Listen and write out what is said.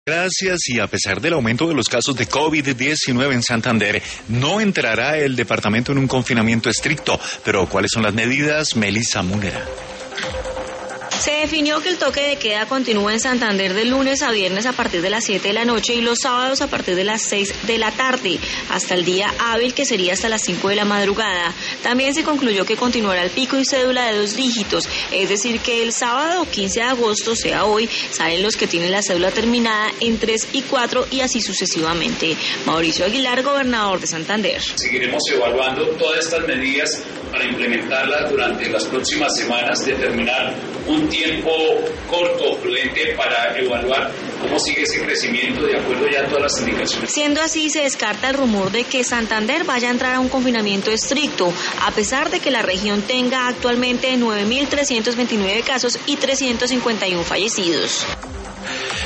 Gracias, y a pesar del aumento de los casos de COVID-19 en Santander, no entrará el departamento en un confinamiento estricto. Pero ¿cuáles son las medidas? Melissa Múnera. Se definió que el toque de queda continúa en Santander de lunes a viernes a partir de las 7 de la noche y los sábados a partir de las 6 de la tarde, hasta el día hábil, que sería hasta las 5 de la madrugada. También se concluyó que continuará el pico y cédula de 2 dígitos, es decir, que el sábado 15 de agosto, sea hoy, salen los que tienen la cédula terminada en 3 y 4 y así sucesivamente. Mauricio Aguilar, gobernador de Santander. Seguiremos evaluando todas estas medidas para implementarlas durante las próximas semanas, determinar un tiempo corto, prudente, para evaluar cómo sigue ese crecimiento de acuerdo ya a todas las indicaciones. Siendo así, se descarta el rumor de que Santander vaya a entrar a un confinamiento estricto, a pesar de que la región tenga actualmente 9.329 casos y 351 fallecidos.